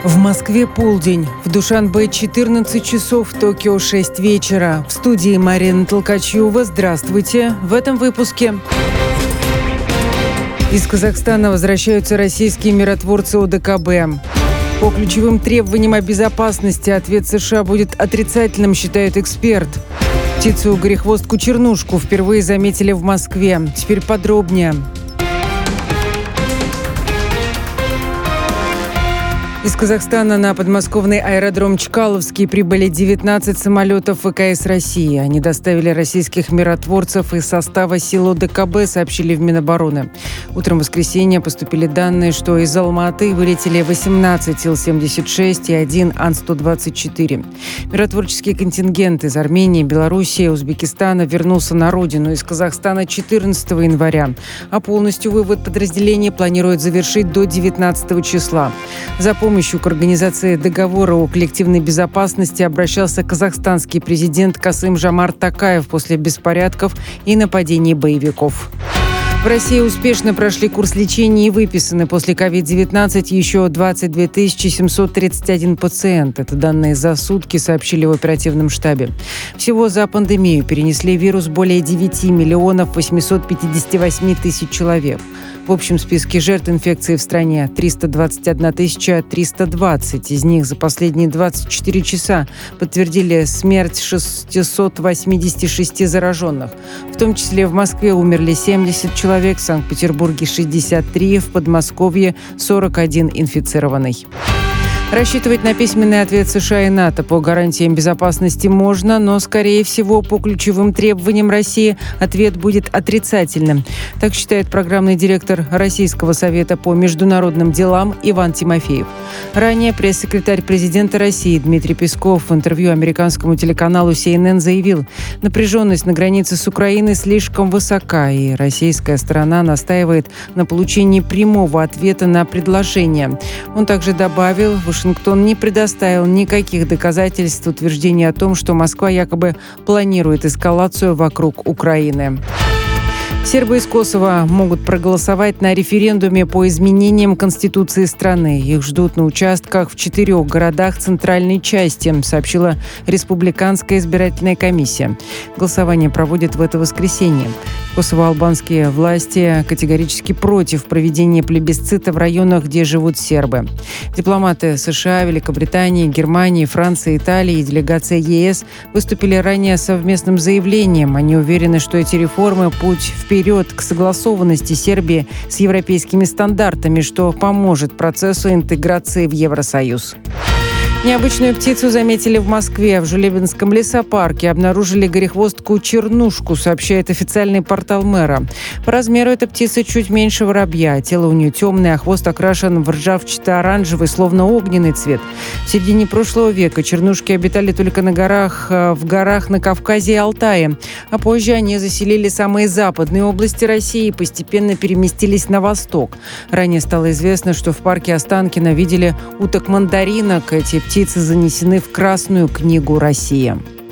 В Москве полдень, в Душанбе 14 часов, в Токио 6 вечера. В студии Марина Толкачева. Здравствуйте. В этом выпуске. Из Казахстана возвращаются российские миротворцы ОДКБ. По ключевым требованиям о безопасности ответ США будет отрицательным, считает эксперт. Птицу-горехвостку-чернушку впервые заметили в Москве. Теперь подробнее. Из Казахстана на подмосковный аэродром Чкаловский прибыли 19 самолетов ВКС России. Они доставили российских миротворцев из состава сил ОДКБ, сообщили в Минобороны. Утром воскресенья поступили данные, что из Алматы вылетели 18 Ил-76 и 1 Ан-124. Миротворческий контингент из Армении, Белоруссии, Узбекистана вернулся на родину из Казахстана 14 января, а полностью вывод подразделений планируют завершить до 19 числа. За помощью к организации договора о коллективной безопасности обращался казахстанский президент Касым-Жомарт Токаев после беспорядков и нападений боевиков. В России успешно прошли курс лечения и выписаны после COVID-19 еще 22 731 пациент. Это данные за сутки, сообщили в оперативном штабе. Всего за пандемию перенесли вирус более 9 миллионов 858 тысяч человек. В общем списке жертв инфекции в стране 321 320. Из них за последние 24 часа подтвердили смерть 686 зараженных. В том числе в Москве умерли 70 человек, в Санкт-Петербурге 63, в Подмосковье 41 инфицированный. Рассчитывать на письменный ответ США и НАТО по гарантиям безопасности можно, но, скорее всего, по ключевым требованиям России ответ будет отрицательным. Так считает программный директор Российского совета по международным делам Иван Тимофеев. Ранее пресс-секретарь президента России Дмитрий Песков в интервью американскому телеканалу CNN заявил, напряженность на границе с Украиной слишком высока, и российская сторона настаивает на получении прямого ответа на предложение. Он также добавил, Вашингтон не предоставил никаких доказательств утверждения о том, что Москва якобы планирует эскалацию вокруг Украины. Сербы из Косово могут проголосовать на референдуме по изменениям Конституции страны. Их ждут на участках в 4 городах центральной части, сообщила Республиканская избирательная комиссия. Голосование проводят в это воскресенье. Косово-албанские власти категорически против проведения плебисцита в районах, где живут сербы. Дипломаты США, Великобритании, Германии, Франции, Италии и делегация ЕС выступили ранее с совместным заявлением. Они уверены, что эти реформы – путь вперед к согласованности Сербии с европейскими стандартами, что поможет процессу интеграции в Евросоюз. Необычную птицу заметили в Москве. В Жулебинском лесопарке обнаружили горехвостку-чернушку, сообщает официальный портал мэра. По размеру эта птица чуть меньше воробья. Тело у нее темное, а хвост окрашен в ржавчато-оранжевый, словно огненный цвет. В середине прошлого века чернушки обитали только в горах на Кавказе и Алтае. А позже они заселили самые западные области России и постепенно переместились на восток. Ранее стало известно, что в парке Останкино видели уток-мандаринок. Эти птицы занесены в Красную книгу России.